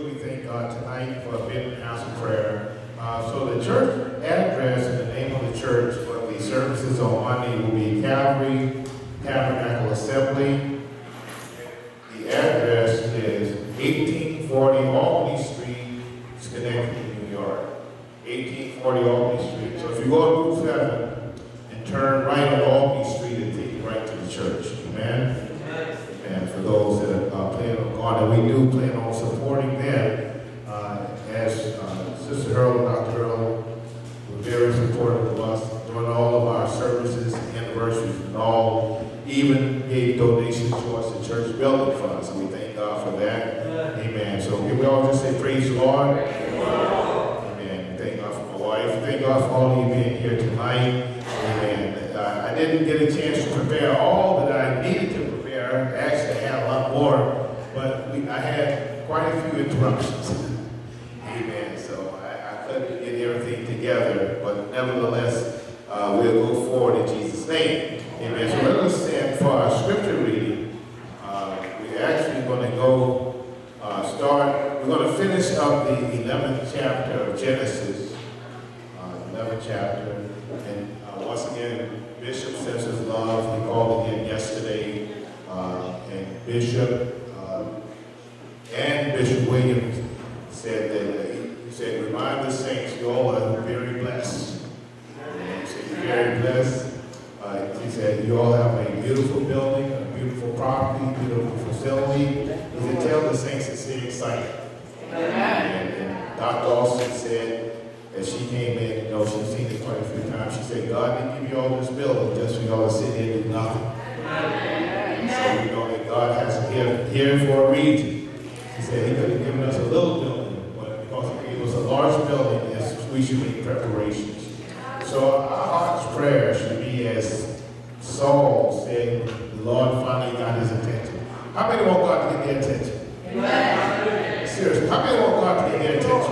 we thank God tonight for being in the house of prayer. So the church address and the name of the church for the services on Monday will be Calvary Tabernacle Assembly. The address is 1840 Albany Street, Schenectady, New York. 1840 Albany Street. So if you go to Route 7 and turn right on Albany Street, it'll take you right to the church. Amen? And for those that are planning on going, and we do plan on supporting them, as Sister Earl and Dr. Earl were very supportive of us during all of our services, anniversaries, and all, even gave donations towards the church building fund. So we thank God for that. Amen. So can we all just say praise the Lord? Amen. Thank God for my wife. Thank God for all of you being here tonight. Amen. I didn't get a chance to prepare all that I needed to prepare. Actually, I had a lot more, but I had quite a few interruptions. Amen. So I couldn't get everything together, but nevertheless, we'll go forward in Jesus' name. Amen. So let us stand for our scripture reading. We're actually going to go we're going to finish up the 11th chapter of Genesis. 11th chapter. And once again, Bishop says his love. He called again yesterday. And Bishop and Bishop Williams said that he said, remind the saints you all are very blessed. He said, you're very blessed. He said, you all have a beautiful building, a beautiful property, beautiful facility. He said, tell the saints to stay excited. And Dr. Austin said, as she came in, she's seen it quite a few times, she said, God didn't give you all this building just for y'all to sit here and do nothing. So we know that God has us here for a reason. He said he could have given us a little building, but because he gave us a large building, we should make preparations. So our heart's prayer should be as Saul said, the Lord finally got his attention. How many want God to get their attention? Amen. Seriously, how many want God to get their attention?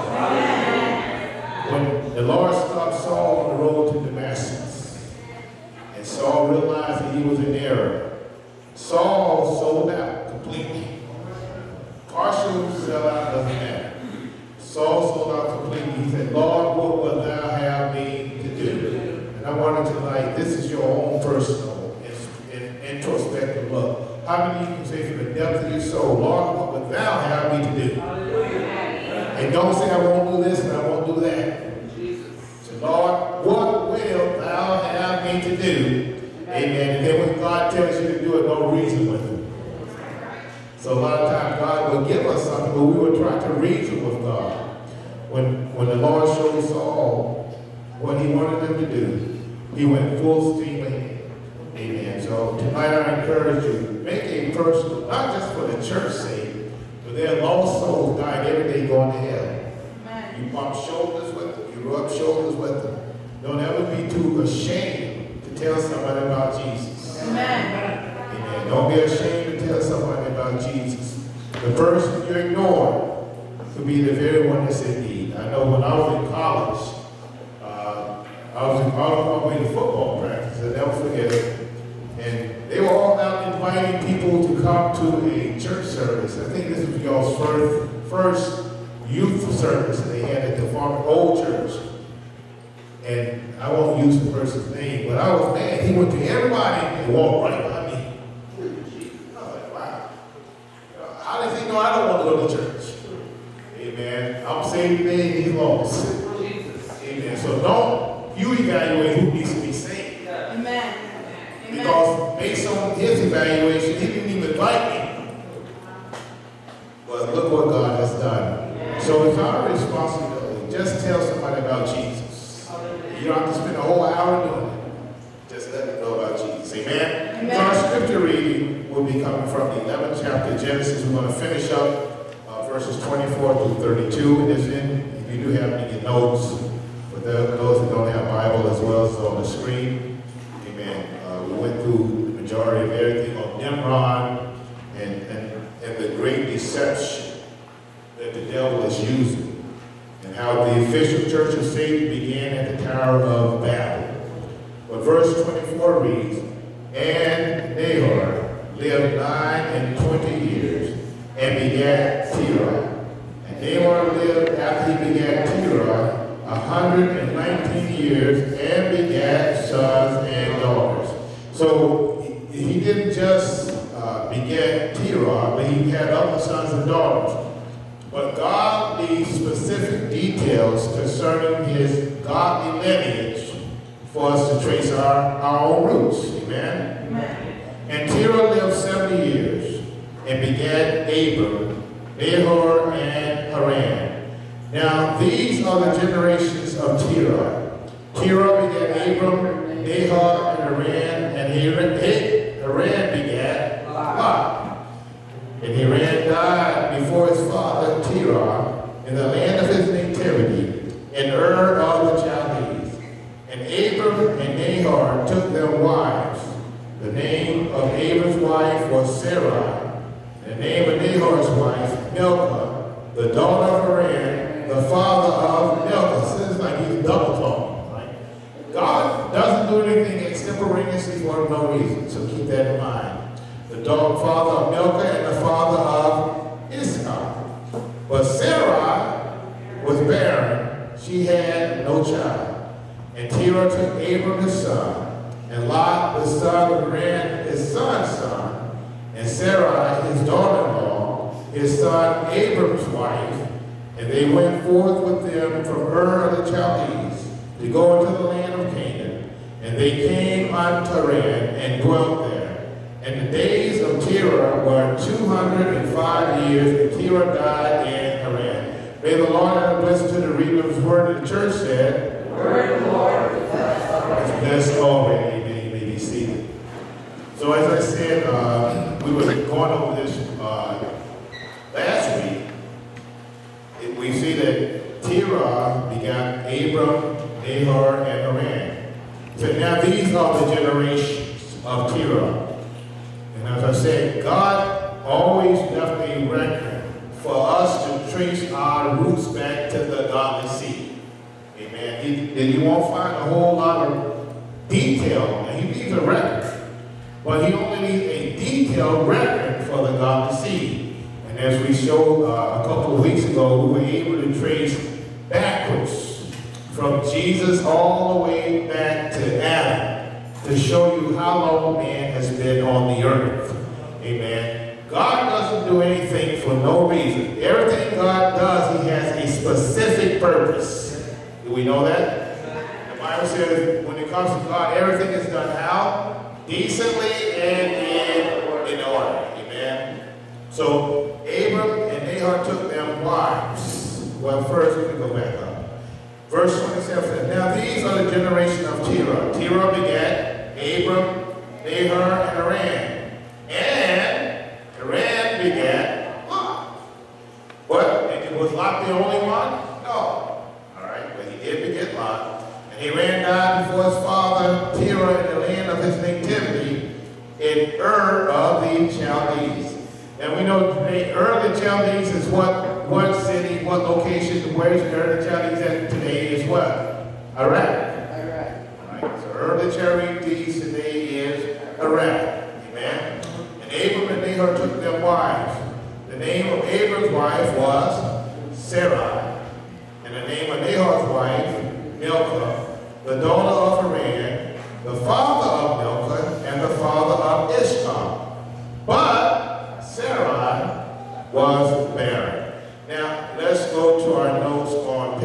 Amen. When the Lord stopped Saul on the road to Damascus, and Saul realized that he was in error, Saul sold out completely. Partial sellout doesn't matter. Saul sold out completely. He said, Lord, what wilt thou have me to do? And I wanted to this is your own personal introspective look. How many of you can say from the depth of your soul, Lord, what wilt thou have me to do? And don't say I won't do this and I won't do that. So Lord, what will thou have me to do? Amen. And then when God tells you to do it, don't reason with him. So a lot of times God will give us something, but we will try to reason with God. When the Lord showed Saul what he wanted him to do, he went full steam ahead. Amen. So tonight I encourage you, make a personal, not just for the church's sake, but there are lost souls dying every day going to hell. Amen. You bump shoulders with them, you rub shoulders with them. Don't ever be too ashamed to tell somebody about Jesus. Amen. Amen. Don't be ashamed to tell somebody about Jesus. The person you ignore could be the very one that's in need. I know when I was in college, I was on my way to football practice. I'll never forget it. And they were all out inviting people to come to a church service. I think this was y'all's first youth service that they had at the old church. And I won't use the person's name, but I was mad. He went to everybody and walked right by me. I was like, wow. How does he know I don't want to go to church? Amen. I'm saved today and he's lost. Amen. So don't you evaluate who needs to be saved. Amen. Because based on his evaluation, he didn't even invite me. But look what God has done. So it's our responsibility. Just tell somebody about Jesus. You don't have to spend a whole hour doing it. Just let them know about Jesus. Amen? Amen. So our scripture reading will be coming from the 11th chapter of Genesis. We're going to finish up verses 24 through 32. And it's if you do have any notes, for those that don't have Bible as well, it's on the screen. Amen. We went through the majority of everything on Nimrod and the great deception that the devil is using, and how the official church of Satan began at the Tower of Babel. But verse 24 reads, and Nahor lived 29 years and begat Terah. And Nahor lived after he begat Terah 119 years and begat sons and daughters. So he didn't just beget Terah, but he had other sons and daughters. But God needs specific details concerning his godly lineage for us to trace our own roots. Amen? Amen. And Terah lived 70 years and begat Abram, Nahor, and Haran. Now, these are the generations of Terah. Terah begat Abram, Nahor, and Haran, and Haran begat Lot. And Haran died before his father Terah in the land of his nativity, in Ur of the Chaldees. And Abram and Nahor took them wives. The name of Abram's wife was Sarai, and the name of Nahor's wife Milcah, the daughter of Haran, the father of Milcah. So it's like he's double talking, right? God doesn't do anything extemporaneously for no reason, so keep that in mind. The father of Milcah and the father of Issachar. But Sarai was barren. She had no child. And Terah took Abram his son, and Lot the son of Haran his son's son, and Sarai his daughter-in-law, his son Abram's wife, and they went forth with them from Ur of the Chaldees to go into the land of Canaan. And they came unto Haran and dwelt there. And the days of Terah were 205 years, and Terah died in Haran. May the Lord add a blessing to the reading of his word. And the church said, Word of the Lord is blessed already. Amen. You may be seated. So as I said, we were going over this last week. We see that Terah begat Abram, Nahor, and Haran. So now these are the generations of Terah. As I said, God always left a record for us to trace our roots back to the godly seed. Amen. Then you won't find a whole lot of detail. And he needs a record. But he only needs a detailed record for the godly seed. And as we showed a couple of weeks ago, we were able to trace backwards from Jesus all the way back to Adam, to show you how long man has been on the earth. Amen. God doesn't do anything for no reason. Everything God does, he has a specific purpose. Do we know that? The Bible says when it comes to God, everything is done how? Decently and in order. Amen. So Abram and Nahor took them wives. Well, first we can go back up. Verse 27 says, Now these are the generation of Terah. Terah begat Abram, Nahor, and Haran. And Haran begat Lot. But was Lot the only one? No. All right, but he did beget Lot. And Haran died before his father Terah in the land of his nativity in Ur of the Chaldees. And we know today Ur of the Chaldees is what city, what location, where's Ur of the Chaldees at today is what? Iraq. So Ur of the Chaldees today is Iraq. Amen. And Abram and Nahor took them wives. The name of Abram's wife was Sarai. And the name of Nahor's wife, Milcah, the daughter of Haran, the father of Milcah, and the father of Ishmael. But Sarai was barren. Now, let's go to our notes on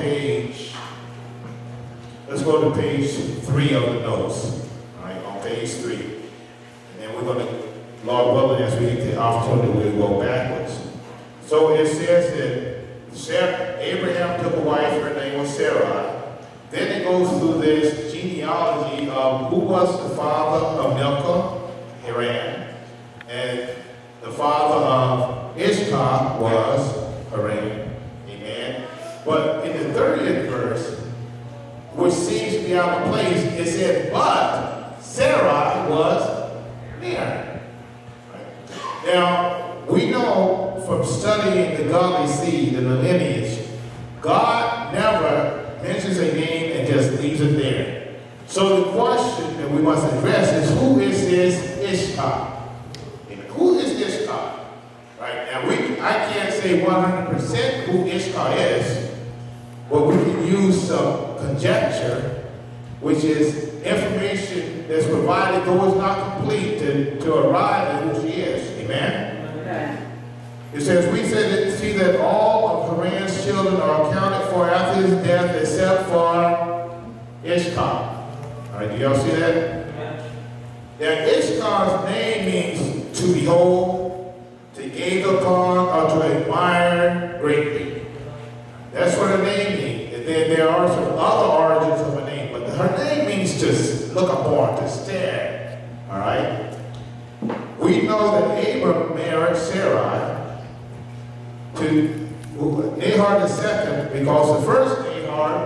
let's go to page 3 of the notes. All right, on page 3. And then we're going to, Lord willing, as we get the opportunity, we'll go backwards. So it says that Abraham took a wife, her name was Sarai. Then it goes through this genealogy of who was the father of Milcah, Haran, and the father of Ishmael was Haran. Amen. But in the 30th verse, which seems to be out of place, it said, but Sarai was barren. Right? Now, we know from studying the godly seed and the lineage, God never mentions a name and just leaves it there. So the question that we must address is, who is this Ishmael? Who is Ishmael? Right now, I can't say 100% who Ishkar is, but we can use some conjecture, which is information that's provided, though it's not complete, to arrive at who she is. Amen? Okay. It says, we see that all of Haran's children are accounted for after his death except for Ishkar. All right, do y'all see that? Now, Ishkar's name means to behold, to gaze upon, or to admire greatly. That's what her name means. And then there are some other origins of her name, but her name means to look upon, to stare. All right? We know that Abram married Sarai to Nahor II, because the first Nahor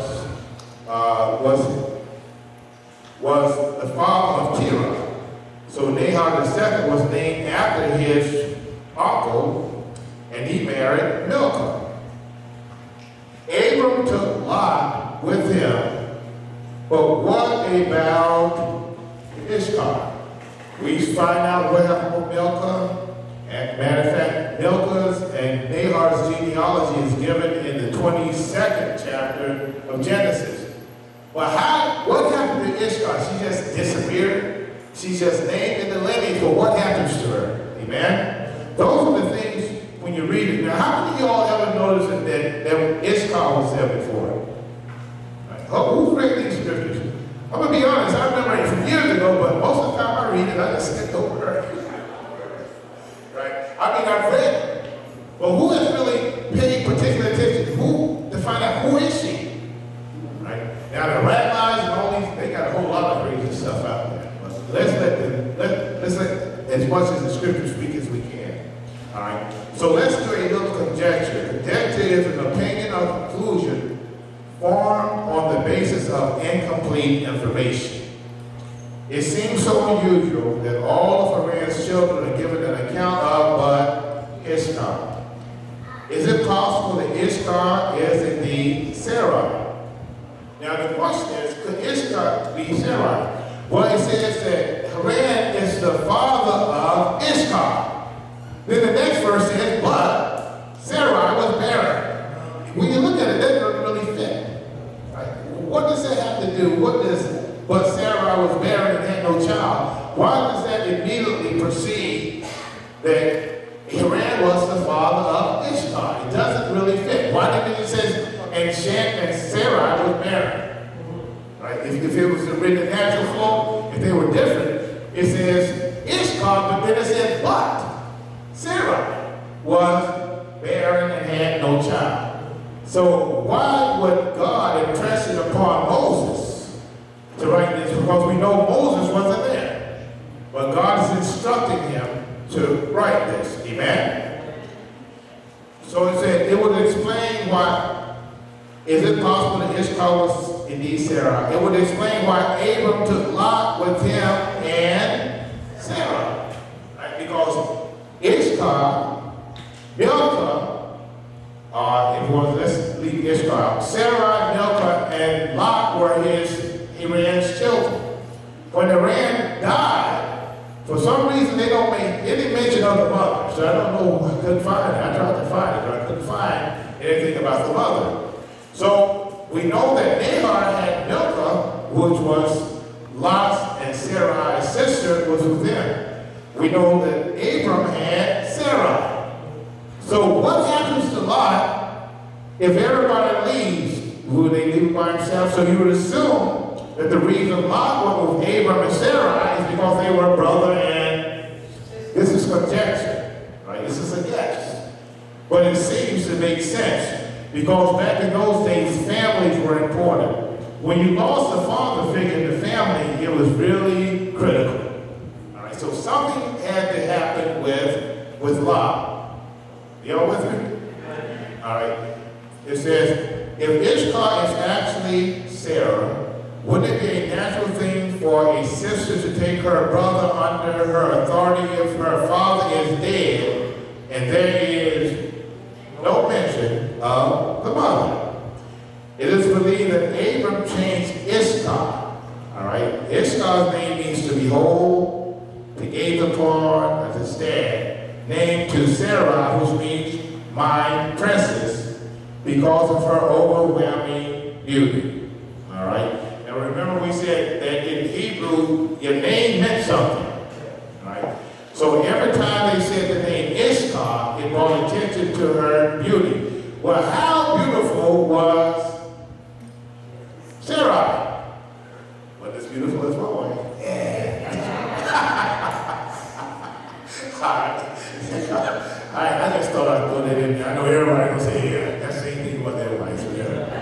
was the father of Terah. So Nahor II was named after his uncle, and he married Milcah. Abram took Lot with him, but what about Ishkar? We find out what happened with Milcah. And matter of fact, Milcah's and Nahor's genealogy is given in the 22nd chapter of Genesis. But what happened to Ishkar? She just disappeared. She's just named in the lineage, but what happens to her? Amen? Those are the things when you read it. Now, how many of y'all ever noticed that Ishkar was there before? Right. Who's read these scriptures? I'm going to be honest, I remember it from years ago, but most of the time I read it, I just skipped over her. Right? I mean, I've read it. But who has really paid particular attention to find out who is she? Right? Now, the rabbis and all these, they got a whole lot of crazy stuff out there. But let's let as much as the scriptures speak as we can. All right? So let's do a little conjecture. Conjecture is an opinion or conclusion formed on the basis of incomplete information. It seems so unusual that all of Haran's children are given an account of but Ishkar. Is it possible that Ishkar is indeed Sarai? Now the question is, could Ishkar be Sarai? Well, it says that Haran is the father of Ishkar. Then the next verse says, but Sarai was barren. When you look at it, that doesn't really fit. Right? What does that have to do? But Sarai was barren and had no child. Why does that immediately perceive that Haran was the father of Ishkar? It doesn't really fit. Why didn't it say, and Sarai was barren? Right? If it was written in natural flow, if they were different, it says Ishkar, but then it says, but Sarai was barren and had no child. So why would God impress it upon Moses to write this? Because we know Moses wasn't there. But God is instructing him to write this. Amen? So it said, it would explain why, is it possible that Ishkar was indeed Sarah? It would explain why Abram took Lot with him and Sarah. Right? Because Ishkar, Milcah, let's leave Ishkar out. Sarah, Milcah, and Lot were Haran's children. When Haran died, for some reason they don't make any mention of the mother. So I don't know, I couldn't find it. I tried to find it, but I couldn't find anything about the mother. So we know that Nahor had Milcah, which was Lot's and Sarai's sister, was with them. We know that Abram had Sarai. So what happens to Lot if everybody leaves? Will they leave by himself? So you would assume that the reason Lot went with Abram and Sarai is because they were brother and this is conjecture, right? This is a guess. But it seems to make sense because back in those days, families were important. When you lost a father figure in the family, it was really critical. All right, so something had to happen with Lot. Y'all with me? All right. It says, if Ishkar is actually Sarah, wouldn't it be a natural thing for a sister to take her brother under her authority if her father is dead and there is no mention of the mother? It is believed that Abram changed Ishkar. All right? Ishkar's name means to behold, to gaze upon, to stare. Named to Sarah, which means my princess. because of her overwhelming beauty. All right? Now remember we said that in Hebrew, your name meant something. All right? So every time they said the name Ishtar, it brought attention to her beauty. Well, how beautiful was Sarai? Wasn't as beautiful as my wife. Yeah. All right, I just thought I'd throw that in there. I know everybody will say, yeah, that's the same thing about everybody. So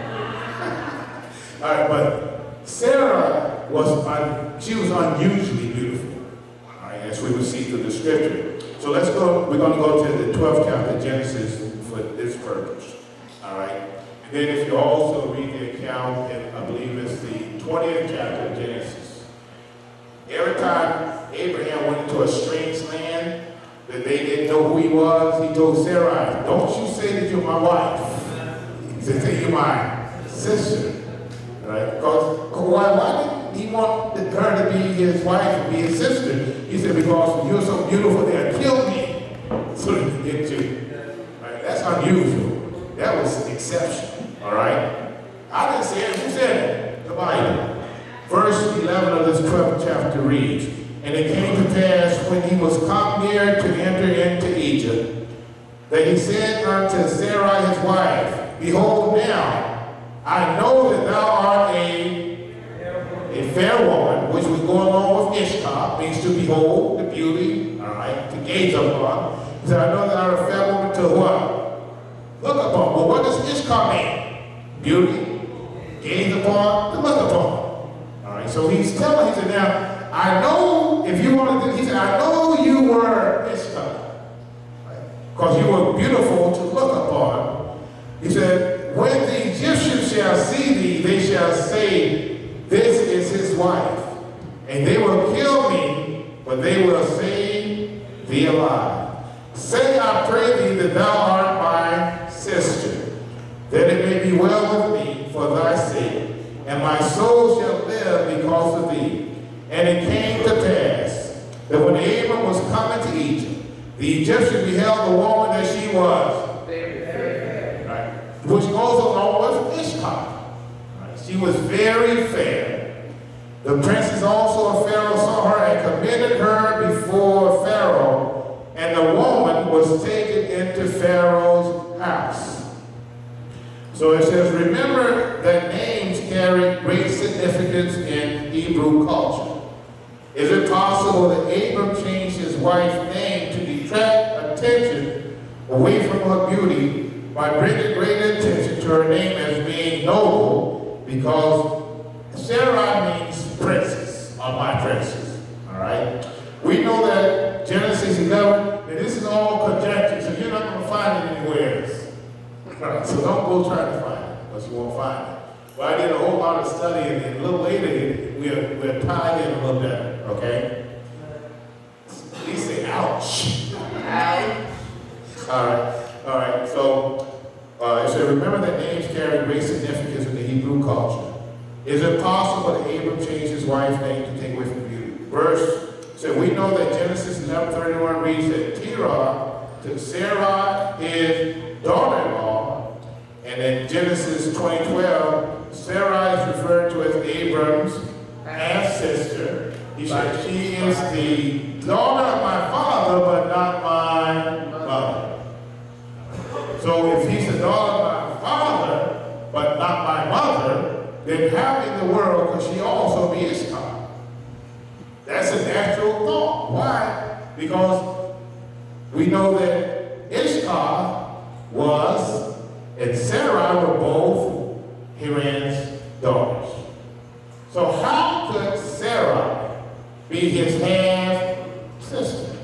yeah. All right, but Sarah she was unusually beautiful. All right, as we will see through the scripture. So let's go, we're going to go to the 12th chapter of Genesis for this purpose. All right. And then if you also read the account, and I believe it's the 20th chapter of Genesis. Every time Abraham went into a strange land that they didn't know who he was, he told Sarai, don't you say that you're my wife. He said, say you're my sister. Right? Because why did he want her to be his wife and be his sister? He said, because you're so beautiful, they'll kill me so they can get you. Right? That's unusual. That was exceptional. All right? I didn't say it. Who said it? The Bible. Verse 11 of this 12th chapter reads, and it came to pass when he was come near to enter into Egypt, that he said unto Sarai his wife, behold now, I know that thou art a fair woman, which was going along with Ishtar, means to behold, the beauty, all right, to gaze upon. He said, I know that thou art a fair woman to what? Look upon. Well, what does Ishtar mean? Beauty, gaze upon, to look upon. All right, so he's telling, he said, now, I know, if you want to, he said, I know you were Ishtar, because you were beautiful to look upon. He said, when the Egyptians shall see thee, they shall say, this is his wife. And they will kill me, but they will save thee alive. Say, I pray thee, that thou art my sister, that it may be well with me for thy sake, and my soul shall live because of thee. And it came to pass that when Abram was coming to Egypt, the Egyptians beheld the woman that she was, right, which goes along with Ishtar. Right? She was very fair. The princes also of Pharaoh saw her and commended her before Pharaoh, and the woman was taken into Pharaoh's house. So it says, remember that names carry great significance in Hebrew culture. Is it possible that Abram changed his wife's name to detract attention away from her beauty by bringing great attention to her name as being noble? Because Sarai means princess, or my princess. All right? We know that Genesis 11, that this is all conjecture, so you're not going to find it anywhere else. Right? So don't go trying to find it, because you won't find it. Well, I did a whole lot of study, and a little later, we're tied in a little better, okay? Please say, ouch. All right. So, it said, remember that names carry great significance in the Hebrew culture. Is it possible that Abram changed his wife's name to take away from beauty? Verse said, we know that Genesis 11:31 reads that Terah took Sarai, his daughter-in-law, and in Genesis 20:12, Sarai is referred to as Abram's half-sister. He said, she is the daughter of my father, but not my mother. So if he's the daughter of my father, but not my mother, then how in the world could she also be Ishtar? That's a natural thought. Why? Because we know that Ishtar was, and Sarai were both Haran's daughters. So how could Sarai be his half-sister?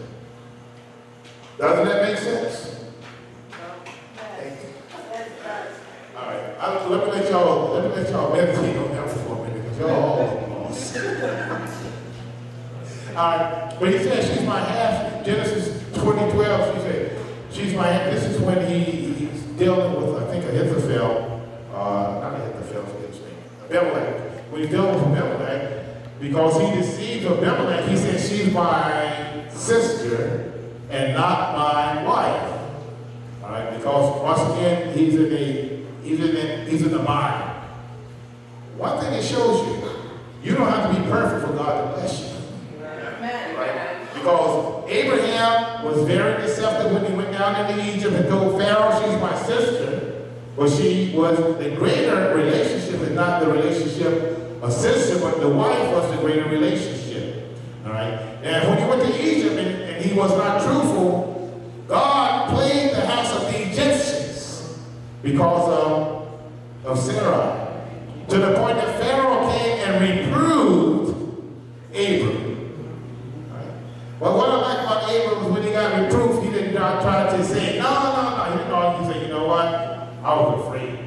Doesn't that make sense? All right, let me let y'all meditate on that for a minute, because y'all all lost. All right, but he said she's my half. Genesis 20:12, she said she's my half. This is when he's dealing with, I think, Ahithophel. Not Ahithophel, forget his name. Abimelech. When he's dealing with Abimelech, because he deceived Abimelech, he said she's my sister and not my wife. All right, because once again, he's in a He's in the mind. One thing it shows you, you don't have to be perfect for God to bless you. Right? Because Abraham was very deceptive when he went down into Egypt and told Pharaoh, she's my sister. But she was the greater relationship, and not the relationship of sister, but the wife was the greater relationship. All right? And when he went to Egypt and he was not truthful, God plagued the house of the Egyptians because of Sarah. To the point that Pharaoh came and reproved Abram. Right? Well, what I like about Abram is when he got reproved, he didn't try to say, no. He said, you know what? I was afraid.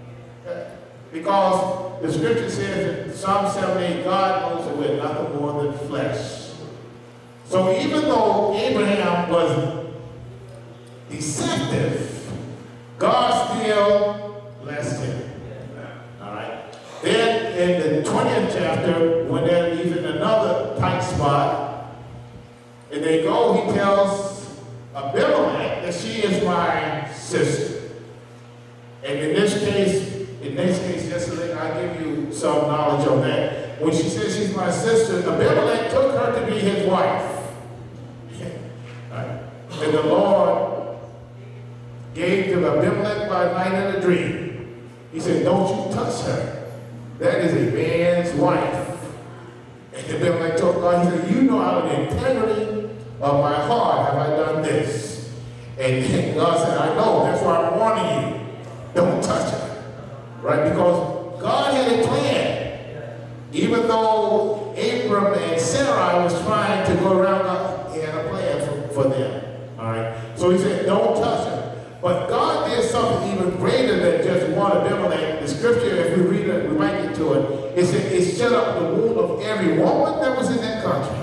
Because the scripture says in Psalm 78, God knows that we're nothing more than flesh. So even though Abraham was deceptive, God still blessed him. All right. Then in the 20th chapter, when they're in another tight spot, and they go, he tells Abimelech that she is my sister. And in this case, yesterday, I give you some knowledge on that. When she says she's my sister, Abimelech took her to be his wife. Right? And the Lord gave to Abimelech by night in a dream. He said, don't you touch her. That is a man's wife. And Abimelech told God, he said, you know out of the integrity of my heart have I done this. And God said, I know, that's why I'm warning you. Don't touch her. Right? Because God had a plan. Even though Abram and Sarai was trying to go around, he had a plan for them. All right? So he said, don't touch her. But God did something even greater than just one Abimelech. The scripture, if we read it, we might get to it. It said it shut up the womb of every woman that was in that country.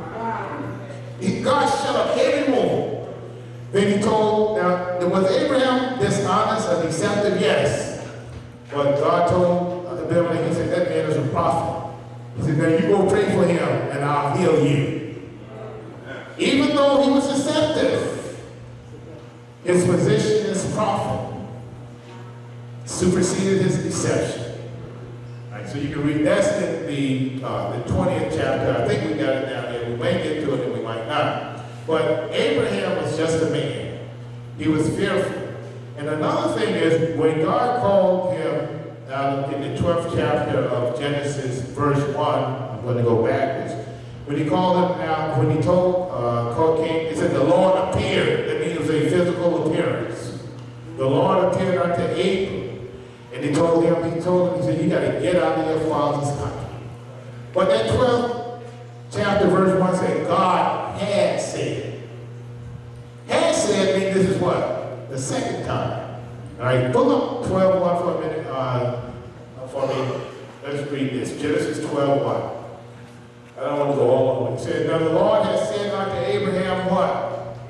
God shut up every womb. Then he told, now, was Abraham dishonest or deceptive? Yes. But God told Abimelech, he said, that man is a prophet. He said, now you go pray for him and I'll heal you. Even though he was deceptive, his position as prophet superseded his deception. All right, so you can read, that's in the 20th chapter. I think we got it down there. We might get to it and we might not. But Abraham was just a man. He was fearful. And another thing is, when God called him in the 12th chapter of Genesis, verse 1, I'm going to go backwards. When he called him out, when he called King, he said, the Lord appeared. That means a physical appearance. The Lord appeared unto Abram. And he told him, he said, you got to get out of your father's country. But that 12th chapter, verse 1 said, God had said. Had said means this is what? The second time. All right, pull up 12:1 for a minute for me. Let's read this. Genesis 12:1. I don't want to go all over. It says, now the Lord has said unto Abraham what?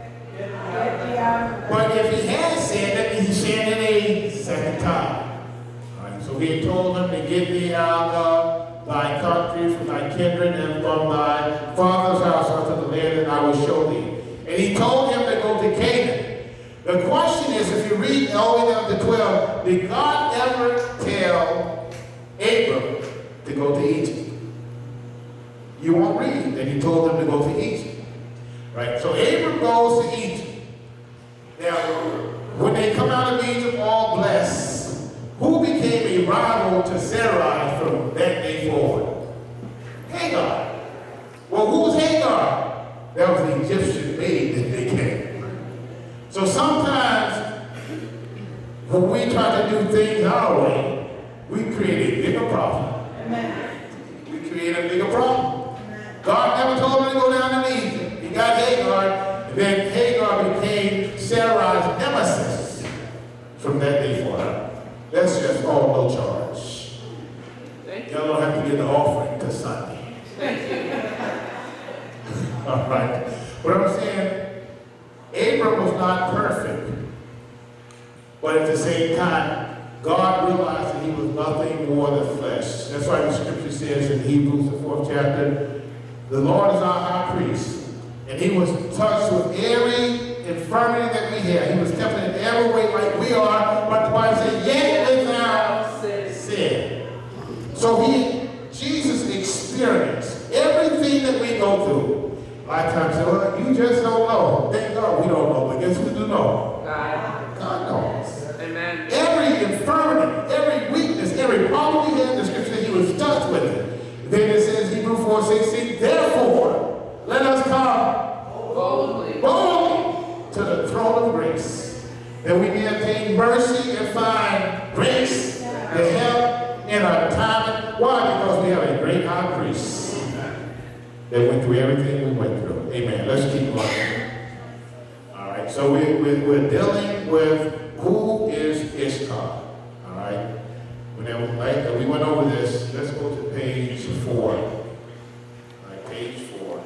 But if he has said, that means he said it a second time. All right, so he told him to get thee out of thy country, from thy kindred, and from thy father's house unto the land that I will show thee. And he told him to go to Canaan. The question is, if you read all the way down to 12, did God ever tell Abram to go to Egypt? You won't read that he told him to go to Egypt. Right? So Abram goes to Egypt. Now, when they come out of Egypt all blessed, who became a rival to Sarai from that day forward? Hagar. Well, who was Hagar? That was the Egyptian maid that they came. So sometimes when we try to do things our way, we create a bigger problem. Amen. We create a bigger problem. God never told him to go down to Egypt. He got Hagar, and then Hagar became Sarai's nemesis from that day forward. That's just all no charge. Y'all don't have to give the offering to Sunday. All right. What I'm saying, Abram was not perfect, but at the same time, God realized that he was nothing more than flesh. That's why the scripture says in Hebrews, the 4th chapter, the Lord is our high priest, and he was touched with every infirmity that we have. He was tempted in every way like we are, but the Bible says, yet times say, well, you just don't know. Thank God we don't know, but guess who do know? God knows. Amen. Every infirmity, every weakness, every problem we had in the scripture, he was touched with it. Then it says, Hebrews 4:16, therefore, let us come boldly to the throne of grace, that we may obtain mercy and find grace to help in our time. Why? Because we have a great high priest that went through everything we went through. Amen. Let's keep going. All right. So we're dealing with who is Ishtar. All right. We went over this. Let's go to page 4. All right, page 4.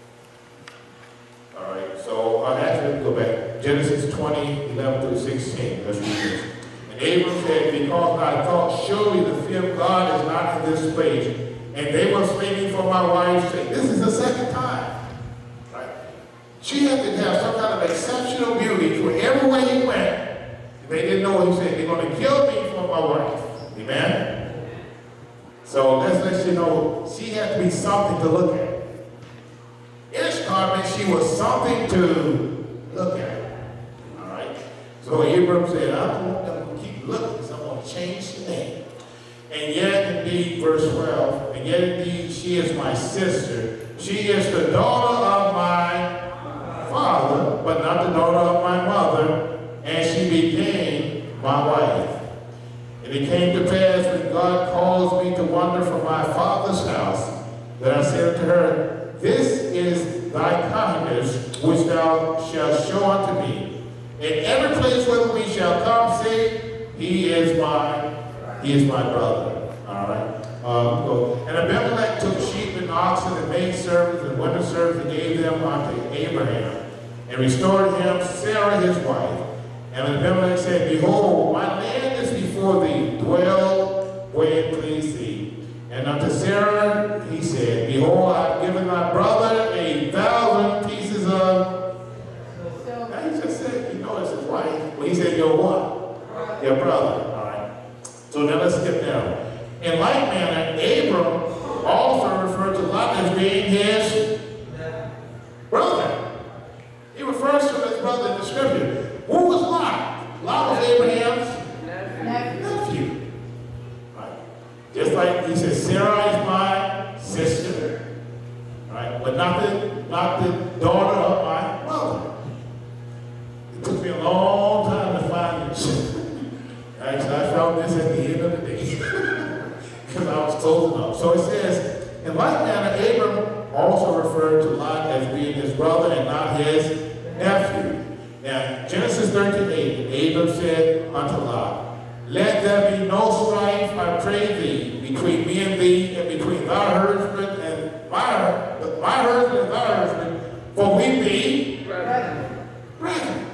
All right. So actually, let's go back. Genesis 20:11-16. Let's read this. And Abram said, because I thought surely the fear of God is not in this place, and they were speaking for my wife's sake. This is the second time. Right? She had to have some kind of exceptional beauty for everywhere he went. They didn't know what he said. They're going to kill me for my wife. Amen? So let's let you know, she had to be something to look at. Ishtar meant she was something to look at. All right? So Abram said, I don't want them to keep looking, so I'm going to change the name. And yet, indeed, verse 12, and yet, indeed, she is my sister. She is the daughter of my father, but not the daughter of my mother, and she became my wife. And it came to pass when God caused me to wander from my father's house, that I said unto her, this is thy kindness, which thou shalt show unto me. In every place where we shall come, say, he is my brother. All right. And Abimelech took sheep and oxen and maid servants and women servants and gave them unto Abraham, and restored him Sarah his wife. And Abimelech said, behold, my land is before thee, dwell where it please thee. And unto Sarah he said, behold, I have given thy brother 1,000 pieces of. Now he just said, it's his wife. Well, he said, your what? Your brother. All right. So now let's skip down. In like manner, Abram also referred to Lot as being his brother. He refers to his brother in the scripture. Who was Lot? Lot was Abraham's nephew. Right. Just like he said, Sarah is my sister. Right. But not the daughter of my mother. It took me a long time to find this. Actually, I found this at the end of the day. Because I was close enough. So it says, in like manner, Abram also referred to Lot as being his brother and not his nephew. Now, Genesis 13:8, Abram said unto Lot, let there be no strife, I pray thee, between me and thee, and between thy herdsmen and my herdsmen and thy herdsmen, for we be brethren.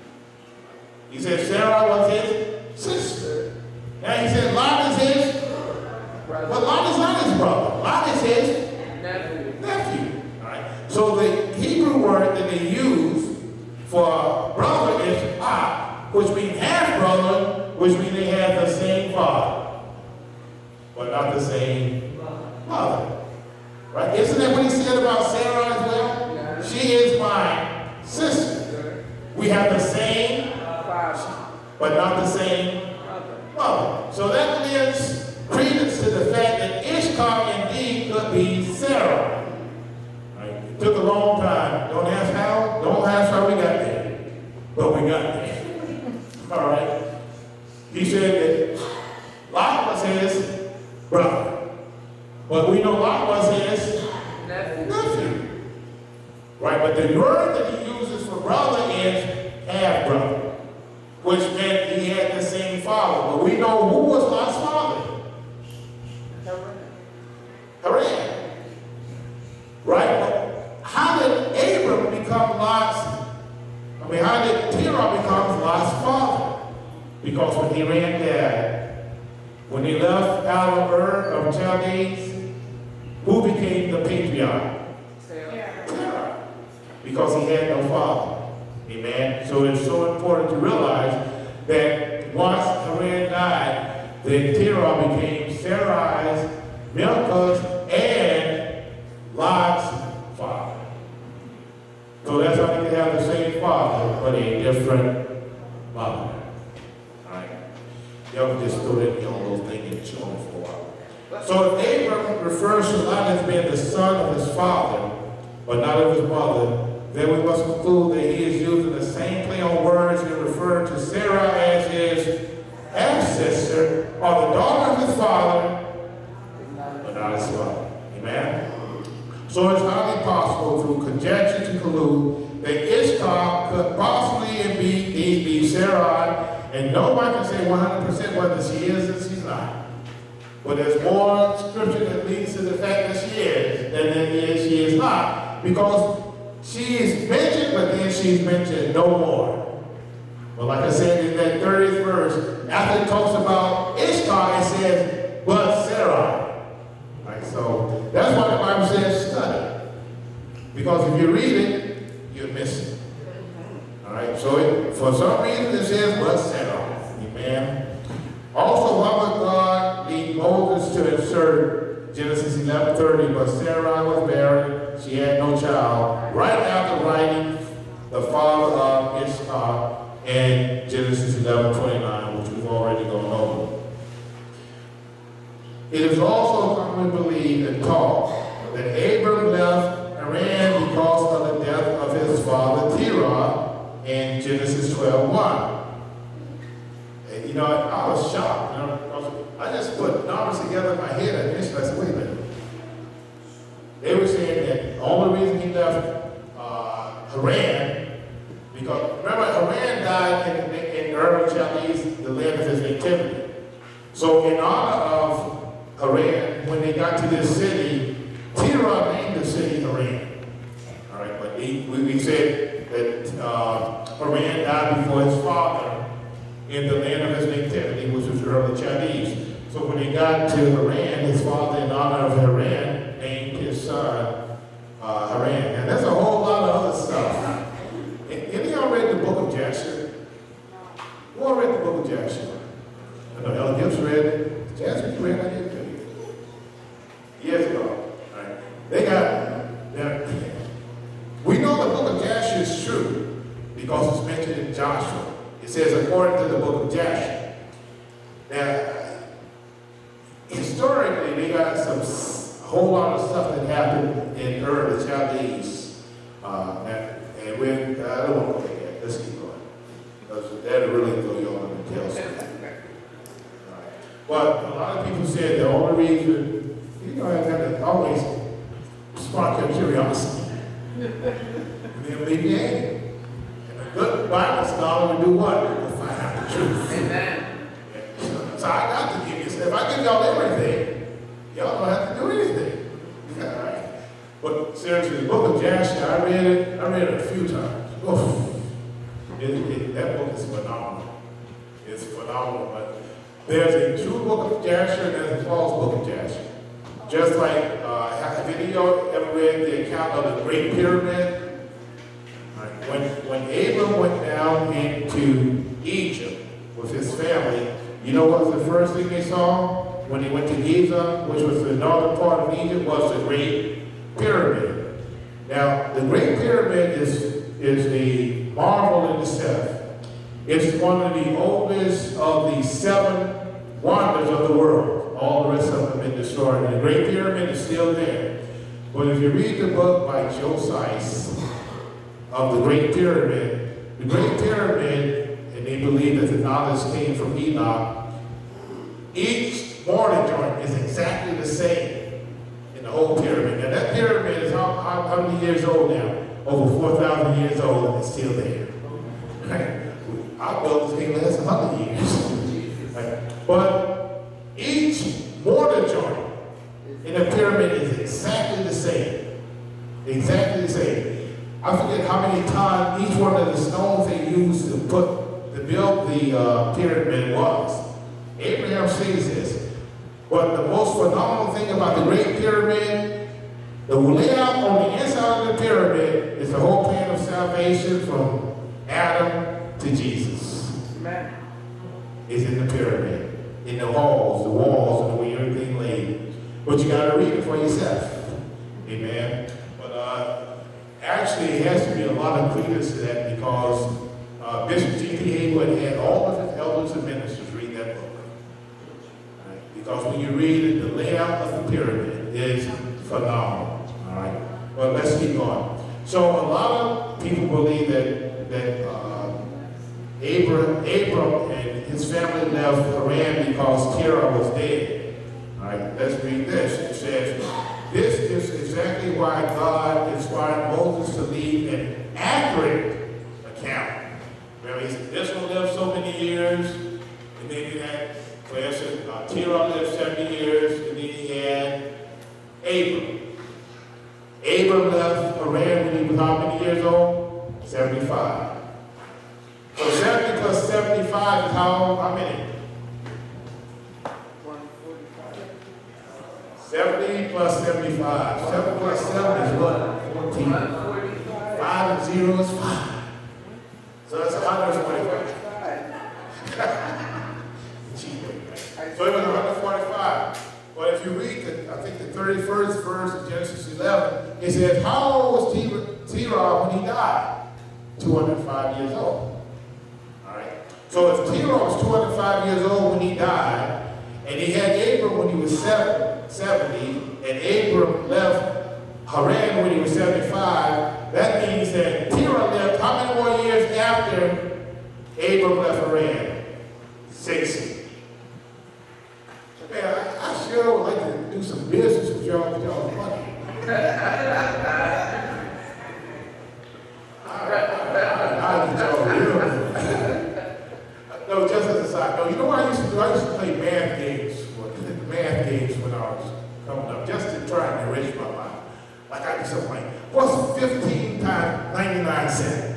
He said Sarah was his sister. Now he said Lot is his brother. But Lot is not his brother. Lot is his nephew. All right. So the Hebrew word that they use for brother is Ak, which means half-brother, which means they have the same father, but not the same mother. Right? Isn't that what he said about Sarah as well? Yeah. She is my sister. We have the same father, but not the same mother. So that lends credence to the fact that Ishtar indeed could be Sarah. Right? It took a long time. Don't ask how we got there. But we got there. All right. He said that Lot was his brother. But we know Lot was his nephew. Right? But the word that he uses for brother is half-brother, which meant he had the same father. But we know who was Lot's father? Haran. Right? But how did Abram become how did Terah become Lot's father? Because when Haran died, when he left out of Ur of Chaldees, who became the patriarch? Terah. Because he had no father. Amen. So it's so important to realize that once Haran died, then Terah became Sarai's, Milcah's, and Lot's father. different mother. Alright? Y'all can just throw that on those things and show them for a while. So if Abram refers to Lot as being the son of his father, but not of his mother, then we must conclude that he is using the same play on words in referring to Sarah as his half-sister or the daughter of his father, but not his mother. Amen? So it's highly possible through conjecture to conclude that Ishtar could possibly be Sarai, and nobody can say 100% whether she is or she's not. But there's more scripture that leads to the fact that she is than that she is not, because she is mentioned, but then she's mentioned no more. But like I said in that 30th verse, after it talks about Ishtar, it says, but Sarai. Right, so that's why the Bible says study. Because if you read it, you'll miss it. All right, so for some reason it says, but Sarai. Amen. Also, why would God lead Moses to insert Genesis 11:30, but Sarai was barren, she had no child, right after writing the father of Ishtar in Genesis 11:29, which we've already gone over. It is also commonly believed and taught that Abram left Haran because of the death of his father Terah in Genesis 12:1. And you know, I was shocked. You know, I just put numbers together in my head and I said, wait a minute. They were saying that the only reason he left Haran, because remember Haran died in Ur Chaldees, the land of his nativity. So in honor of Haran, when they got to this city, Terah named the city Haran. All right, but we said that Haran died before his father in the land of his nativity, which was Ur of the Chaldees. So when he got to Haran, his father, in honor of Haran, named his son Haran. And there's a whole lot of other stuff. Any of y'all read the book of Jasher? Who all read the book of Jasher? I know Ella Gibbs read it. Jasher, you read it? Years ago. Right. They got, we know the book of Jasher is true because it's mentioned in Joshua. It says according to the book of Jasher. Now, historically, they got a whole lot of stuff that happened in Ur the Chaldees. And when, I don't want to go there. Let's keep going. Because that'll really throw you on the tail spin. Right. But a lot of people said the only reason, you know, I got to always spark your curiosity. And then leave you hanging. And a good Bible scholar will do what? Will find out the truth. Amen. So I got to give you, if I give y'all everything, y'all don't have to do anything. All right. But seriously, the book of Jasher, I read it a few times. Oof. That book is phenomenal. It's phenomenal. But there's a true book of Jasher and there's a false book of Jasher. Just like, have any of y'all ever read the account of the Great Pyramid? Right. When Abram went down into Egypt with his family, you know what was the first thing they saw when he went to Giza, which was the northern part of Egypt, was the Great Pyramid. Now, the Great Pyramid is the marvel in itself. It's one of the oldest of the 7 wonders of the world. All the rest of them have been destroyed. And the Great Pyramid is still there. But if you read the book by Josephus of the Great Pyramid, and they believe that the knowledge came from Enoch, each mortar joint is exactly the same in the whole pyramid. And that pyramid is how many years old now? Over 4,000 years old, and it's still there. Right? Our buildings can last 100 years. Right? But each mortar joint in the pyramid is exactly the same. Exactly the same. I forget how many times each one of the stones they used to build the pyramid was. Abraham says this. But the most phenomenal thing about the Great Pyramid, the layout on the inside of the pyramid is the whole plan of salvation from Adam to Jesus. Amen. It's in the pyramid, in the halls, the walls, and the way everything laid. But you got to read it for yourself. Amen. But actually, it has to be a lot of credence to that because Bishop G.P. Haywood had all of his elders and ministers read that book. Right? Because when you read it, the layout of the pyramid is phenomenal. All right. Well, let's keep going. So a lot of people believe that Abram and his family left Haran because Terah was dead. All right. Let's read this. It says, "This is exactly why God inspired Moses to leave an accurate account." Remember, he said, this one lived so many years, and then he had, for instance, Terah lived 70 years, and then he had Abram. Abram left Haran when he was how many years old? 75. So 70 plus 75 is how many? 70 plus 75. 7 plus 7 is what? 14. 5 and 0 is 5. So that's 145. So it was 145. But if you read, I think the 31st verse of Genesis 11, it says, how old was Terah when he died? 205 years old. All right. So if Terah was 205 years old when he died, and he had Abram when he was 70, and Abram left Haran when he was 75, that means that Terah lived how many more years after Abram left Haran? 60. Man, I sure would like to do some business with y'all money. I get y'all real. No, just as a side note, you know what I used to do? I used to play math games when I was coming up, just to try and enrich my mind. Like I do something like, what's 15 times 99 cents?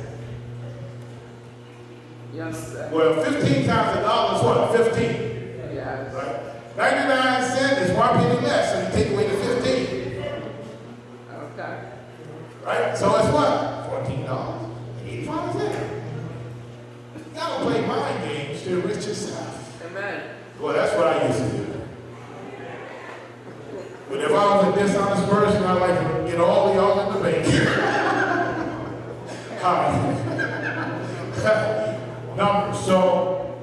Yes, sir. Well, 15 times $1 is what? 15. Yes. Right? 99 cents is 1 penny less, so you take away the 15. Okay. Right? So it's what? $14.85. You gotta play mind games to enrich yourself. Amen. Well, that's what I used to do. But if I was a dishonest person, I'd like to get all y'all in the bank. Numbers. So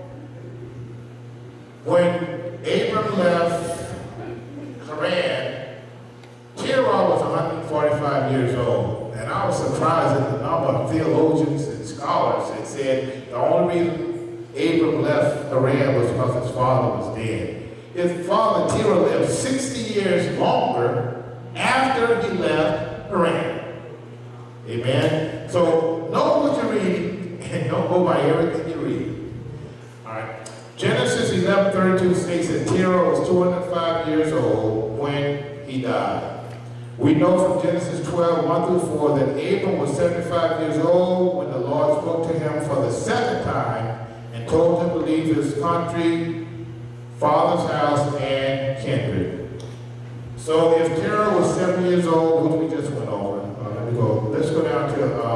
when Abram left Haran, Terah was 145 years old. And I was surprised at the number of theologians and scholars that said the only reason Abram left Haran was because his father was dead. His father, Terah, lived 60 years longer after he left Haran. Amen? So know what you're reading and don't go by everything you read. All right. Genesis 11:32 states that Terah was 205 years old when he died. We know from Genesis 12:1-4 that Abram was 75 years old when the Lord spoke to him for the second time and told him to leave his country, father's house, and kindred. So if Terah was 70 years old, which we just went over, let's go down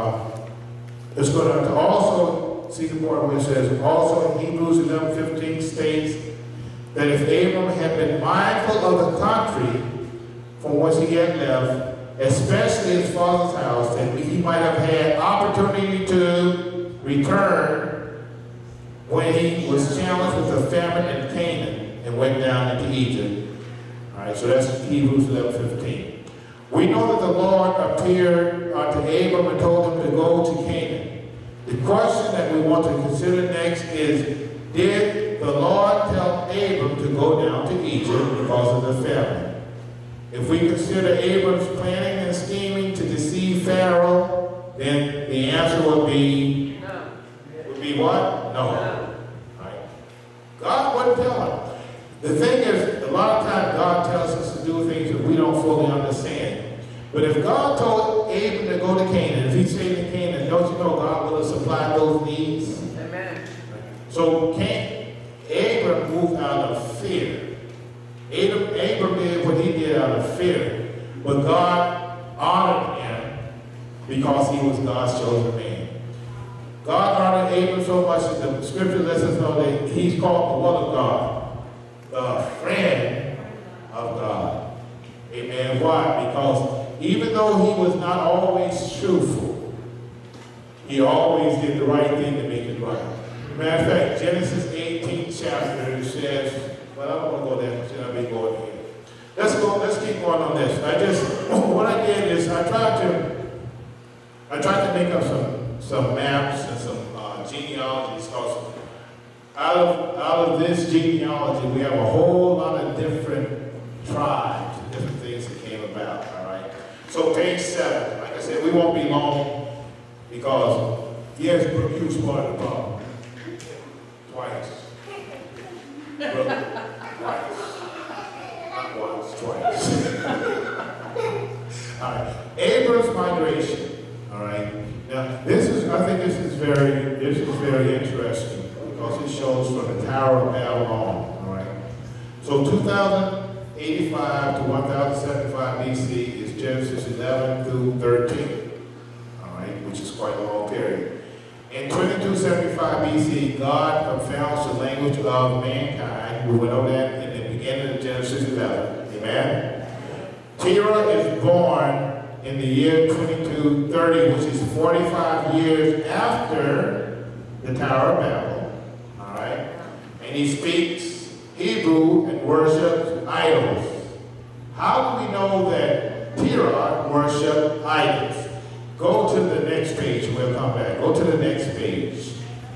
to also see the part where it says, also in Hebrews 11:15 states that if Abram had been mindful of the country from which he had left, especially his father's house, that he might have had opportunity to return when he was challenged with a famine in Canaan and went down into Egypt. All right, so that's Hebrews 11:15. We know that the Lord appeared to Abram and told him to go to Canaan. The question that we want to consider next is, did the Lord tell Abram to go down to Egypt because of the famine? If we consider Abram's planning and scheming to deceive Pharaoh, then the answer would be no. Would be what? No. Right? God wouldn't tell him. The thing is, a lot of times God tells us to do things that we don't fully understand. But if God told Abram to go to Canaan, if he stayed in Canaan, don't you know God will supply those needs? Amen. So Abram moved out of fear. Abram did what he did out of fear. But God honored him because he was God's chosen man. God honored Abram so much that the scripture lets us know that he's called the one of God, the friend of God. Amen. Why? Because even though he was not always truthful, He always did the right thing to make it right. Matter of fact, Genesis 18th chapter, it says, well, I don't want to go there, because I've been going here. Let's keep going on this. What I did is I tried to make up some maps and some genealogies. Because out of this genealogy, we have a whole lot of different tribes, different things that came about, all right? So page 7, like I said, we won't be long, because yes, Brooke, you was part of the problem. Twice. Brooke, twice. Not once, twice. All right. Abram's migration. All right. Now, I think this is very interesting, because it shows from the Tower of Babylon. All right. So 2085 to 1075 BC is Genesis 11 through 13. All right, which is quite a long period. In 2275 BC, God confounds the language of mankind. We went over that in the beginning of Genesis 11. Amen. Terah is born in the year 2230, which is 45 years after the Tower of Babel. All right. And he speaks Hebrew and worships idols. How do we know that Terah worshipped idols? Go to the next page and we'll come back. Go to the next page.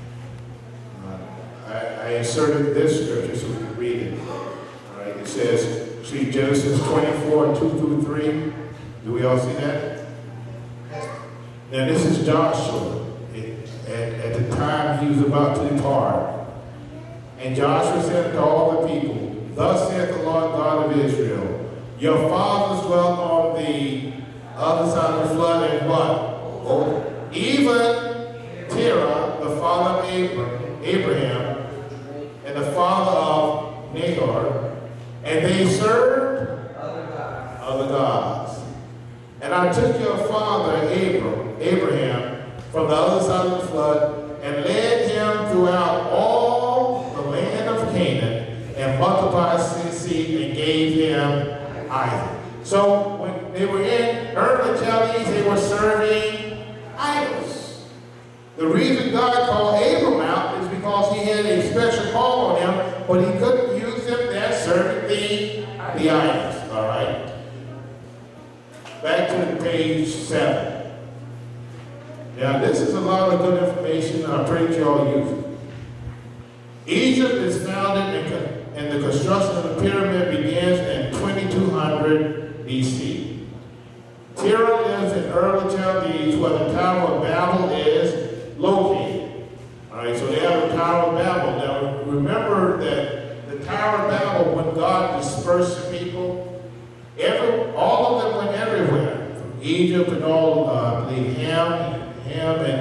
I inserted this scripture so we can read it. All right, it says, see Genesis 24, 2 through 3. Do we all see that? Now this is Joshua. At the time he was about to depart. And Joshua said to all the people, thus saith the Lord God of Israel, your fathers dwelt on the other side of the flood, and what? Oh, even Terah, the father of Abraham, and the father of Nahor, and they served other gods. And I took your father Abraham from the other side of the flood, and led him throughout all the land of Canaan, and multiplied his seed, and gave him Isaac. So when they were in Ur the Chaldees, they were serving idols. The reason God called Abram out is because he had a special call on him, but he couldn't use them there serving the idols. All right. Back to page 7. Now this is a lot of good information. I pray that you all use it. Egypt is founded and the construction of the pyramid begins in 2200 BC. Terah lives in Ur the Chaldees, where the Tower of Babel is located. All right, so they have the Tower of Babel. Now remember that the Tower of Babel, when God dispersed the people, all of them went everywhere. From Egypt and all, I believe Ham and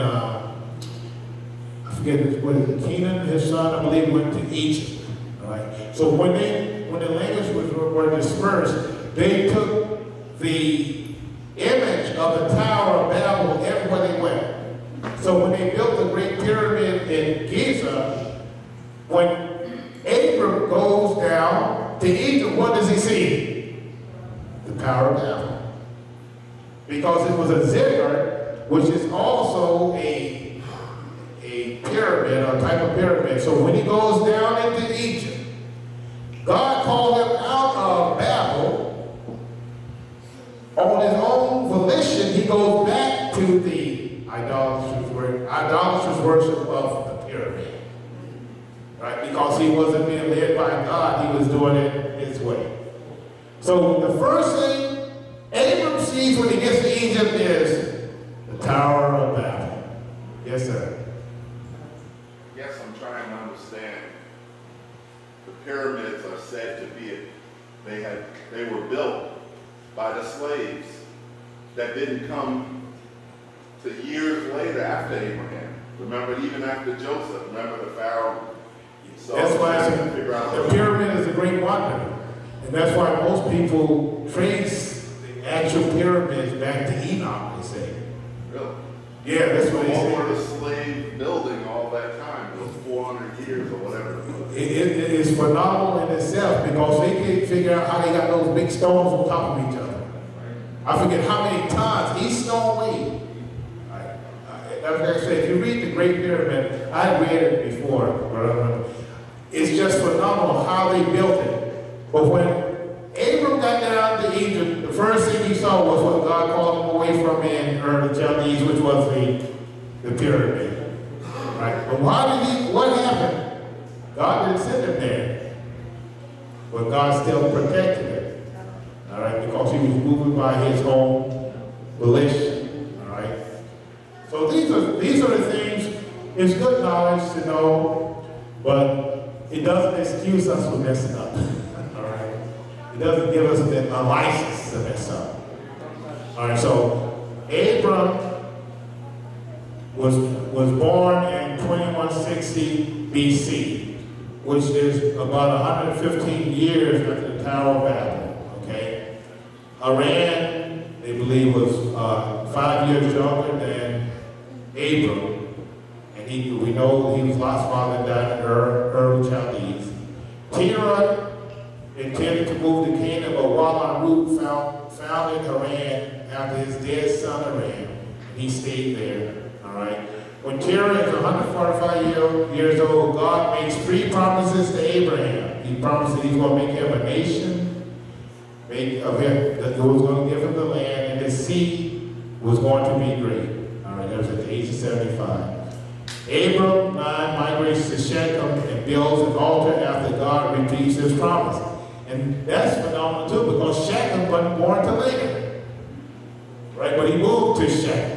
I forget what is it, Canaan, his son, I believe, went to Egypt. All right. So when the languages were dispersed, they took the image of the Tower of Babel everywhere they went. So when they built the Great Pyramid in Giza, when Abram goes down to Egypt, what does he see? The Tower of Babel. Because it was a ziggurat, which is also a pyramid, a type of pyramid. So when he goes down into Egypt, God called him out of Babel. On his own volition, he goes back to the idolatrous worship of the pyramid. Right? Because he wasn't being led by God, he was doing it his way. So the first thing Abram sees when he gets to Egypt is the Tower of Babel. Yes, sir. Yes, I'm trying to understand. The pyramids are said to be they were built by the slaves that didn't come to years later after Abraham. Remember, even after Joseph, remember the Pharaoh. So that's why the pyramid is a great wonder. And that's why most people trace the actual pyramids back to Enoch, they say. Really? Yeah, that's what they say. What were the slave building all that time? Those 400 years or whatever. It is phenomenal in itself, because they can't figure out how they got those big stones on top of each other. I forget how many tons each stone weighed. I was going to say, if you read the Great Pyramid, I read it before, but it's just phenomenal how they built it. But when Abram got down to Egypt, the first thing he saw was what God called him away from in Ur of the Chaldees, which was the pyramid. Right? But what happened? God didn't send him there. But God still protected him. All right? Because he was moving by his own volition. All right? So these are the things. It's good knowledge to know, but it doesn't excuse us for messing up. All right? It doesn't give us a license to mess up. All right, so Abram was born in 2160 BC, which is about 115 years after the Tower of Babel. Okay, Haran, they believe, was 5 years younger than Abram, and we know he was Lot's father and died in Ur of the Chaldees. Terah intended to move to Canaan, but while en route found in Haran after his dead son Haran, and he stayed there. All right. When Terah is 145 years old, God makes 3 promises to Abraham. He promised that he's going to make him a nation, that he was going to give him the land, and his seed was going to be great. All right, that was at the age of 75. Abram migrates to Shechem and builds an altar after God repeats his promise. And that's phenomenal too, because Shechem wasn't born till later. Right? But he moved to Shechem.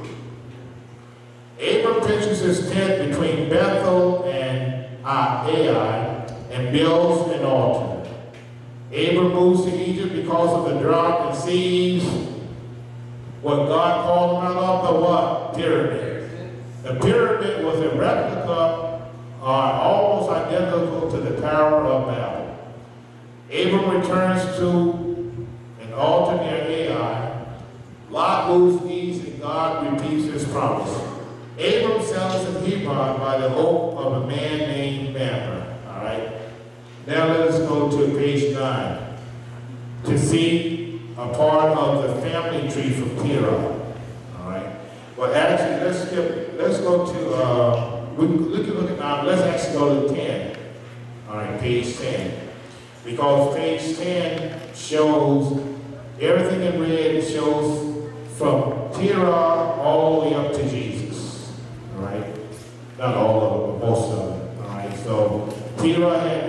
Abram pitches his tent between Bethel and Ai and builds an altar. Abram moves to Egypt because of the drought and sees what God called him out of, the what? Pyramid. The pyramid was a replica, almost identical to the Tower of Babel. Abram returns to an altar near Ai. Lot moves east, and God repeats his promise. Abram settles in Hebron by the hope of a man named Mamre. All right. Now let us go to page 9 to see a part of the family tree from Terah. All right. Well, actually, let's go to, look at now, let's actually go to 10. All right, page 10. Because page 10 shows, everything in red shows from Terah all the way up to Jesus. All right? Not all of them, but most of them. All right? So Terah had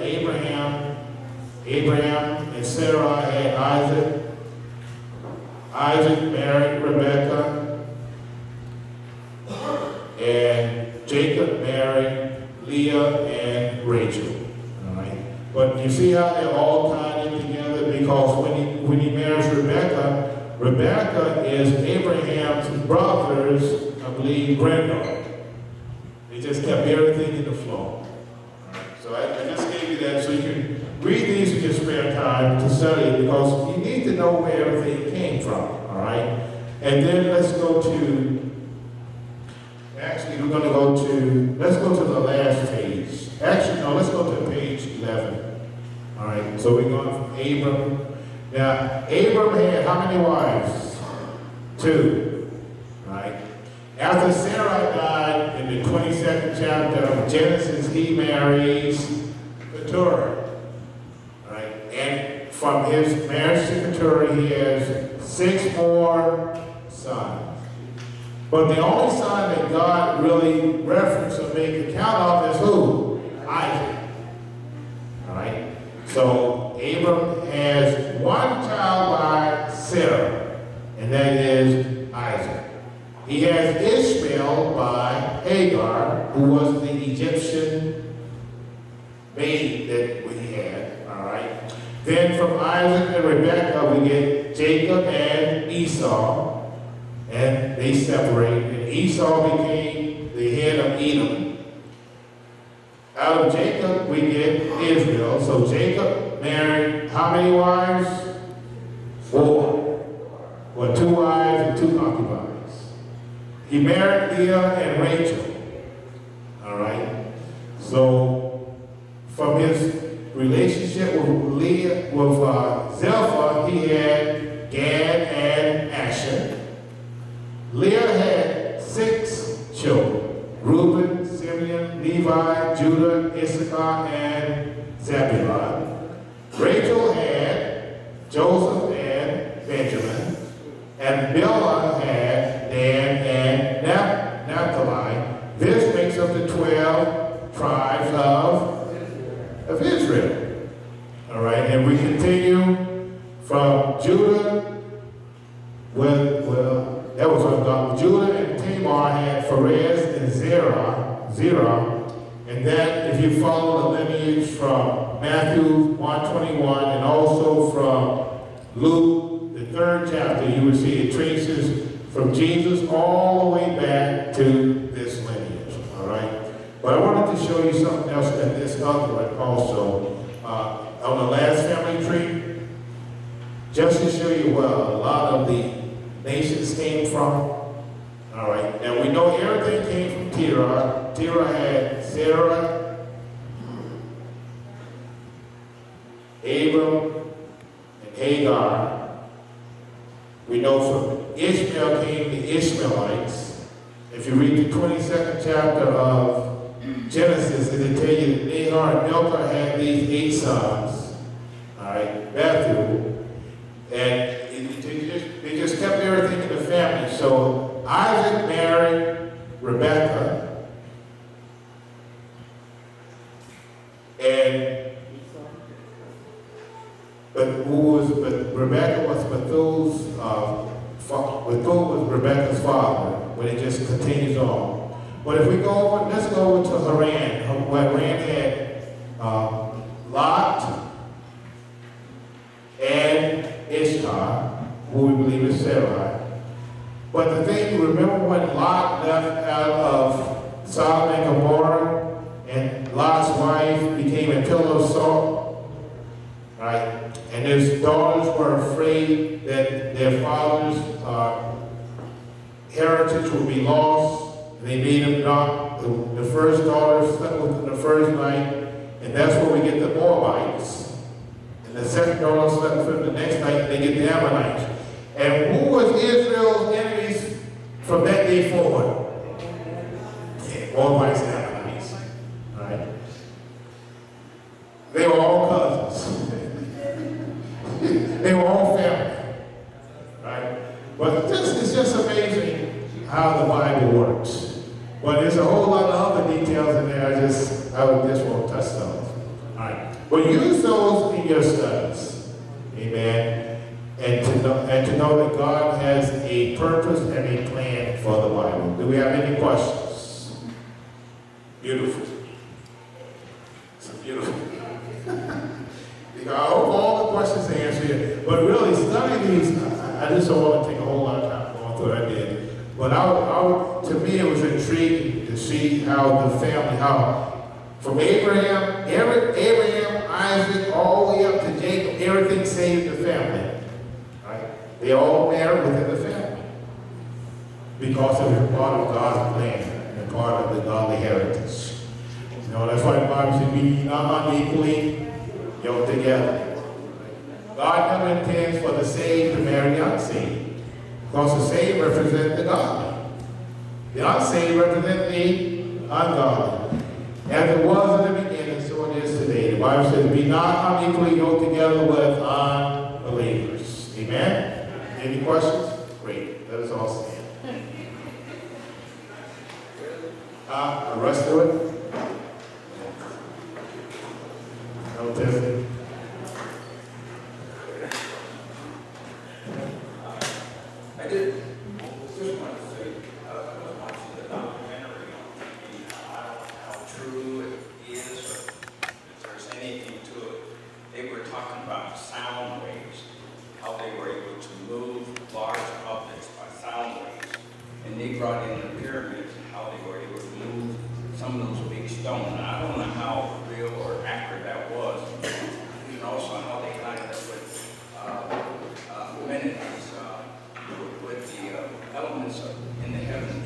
Abraham and Sarah had Isaac. Isaac married Rebekah. And Jacob married Leah and Rachel. But you see how they're all tied in together, because when he marries Rebekah, Rebekah is Abraham's brother's, I believe, granddaughter. They just kept everything in the flow. So I just gave you that so you can read these in your spare time to study it, because you need to know where everything came from. All right? And then let's go to the last page. Actually, no, let's go to page 11. All right, so we're going from Abram. Now, Abram had how many wives? 2. Right? After Sarah died in the 22nd chapter of Genesis, he marries Keturah. Right? And from his marriage to Keturah, he has 6 more sons. But the only son that God really referenced or made account of is who? Isaac. All right? So Abram has 1 child by Sarah, and that is Isaac. He has Ishmael by Hagar, who was the Egyptian maid that we had. All right? Then from Isaac and Rebekah, we get Jacob and Esau. And they separated. And Esau became the head of Edom. Out of Jacob, we get Israel. So Jacob married how many wives? 4. Well, 2 wives and 2 concubines. He married Leah and Rachel. All right? So from his relationship with Zilpah, he had Gad and Asher. Leah had 6 Joseph and Benjamin, and Bilhah had Dan and Naphtali. This makes up the 12 tribes of Israel. All right, and we continue from Judah that was on Judah and Tamar had Perez and Zerah, and that if you follow the lineage from Matthew 1:21 and also from Luke, the 3rd chapter, you will see it traces from Jesus all the way back to this lineage. All right, but I wanted to show you something else in this other one also on the last family tree, just to show you where a lot of the nations came from. All right, now we know everything came from Terah. Terah had Sarah, Abram, and Hagar. We know from Ishmael came the Ishmaelites. If you read the 22nd chapter of Genesis, it'll tell you that Nahor and Milcah had these 8 sons. All right, Bethuel, and they just kept everything in the family. So Isaac married Rebekah, but Rebekah was Bethuel's Bethuel was Rebekah's father, but it just continues on. But if we go over, let's go over to Haran. Haran had Lot and Ishtar, who we believe is Sarai. But the thing, remember when Lot left out of Sodom and Gomorrah, and Lot's wife became a pillar of salt, right? And his daughters were afraid that their father's heritage would be lost. They made him not. The first daughter slept with him the first night, and that's where we get the Moabites. And the second daughter slept with him the next night, and they get the Ammonites. And who was Israel's enemies from that day forward? Yeah, Moabites and Ammonites. All right? They were all cousins. They were all family. Right? But it's just amazing how the Bible works. But there's a whole lot of other details in there I just won't touch those. All right. But use those in your studies. Amen. And to know that God has a purpose and a plan for the Bible. Do we have any questions? Beautiful. It's beautiful. I hope all the questions are answered. But really, studying these, I just don't want to take a whole lot of time going through it. I did. But to me, it was intriguing to see how the family, how from Abraham, Isaac, all the way up to Jacob, everything saved the family. Right? They all married within the family because it was part of God's plan and part of the godly heritage. You know, that's why the Bible said, "Be not unequally yoked together." God never intends for the saved to marry the unsaved. Because the saved represent the godly. The unsaved represent the ungodly. As it was in the beginning, so it is today. The Bible says, "Be not unequally yoked together with unbelievers." Amen? Any questions? Great. Let us all stand. The rest of it? No testing. I did just want to say, I was watching the documentary on TV. I don't know how true it is, or if there's anything to it. They were talking about sound waves, how they were able to move large objects by sound waves. And they brought in the pyramids and how they were able to move some of those big stones. And I don't know how real or accurate that was. And also how they lined up with amenities. With the elements in the heavens,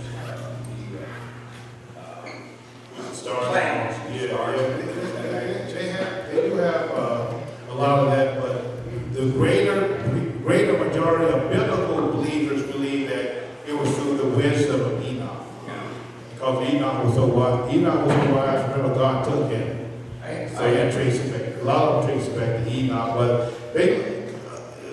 planets, They do have a lot of that, but the greater majority of biblical believers believe that it was through the wisdom of Enoch. Because Enoch was so wise. Remember, God took him. So that traces back. A lot of them trace back to Enoch, but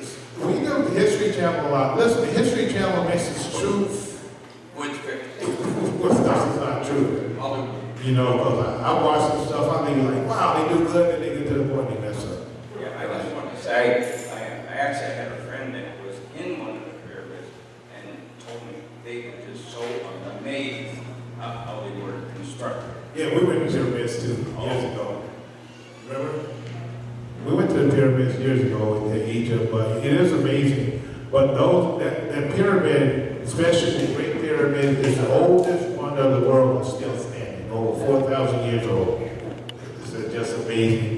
Channel a lot. Listen, the History Channel mixes truth Which picture? with stuff that's not true. Hollywood. You know, because I watch some stuff, I think like, wow, they do good, and they get to the point they mess up. Yeah, I just want to say, I actually had a friend that was in one of the pyramids and told me they were just so amazed at how they were constructed. Yeah, we went to the pyramids too, years ago. Remember? We went to the pyramids years ago in Egypt, but it is amazing. But that pyramid, especially the Great Pyramid, is the oldest one of the world and still standing, over 4,000 years old. It's just amazing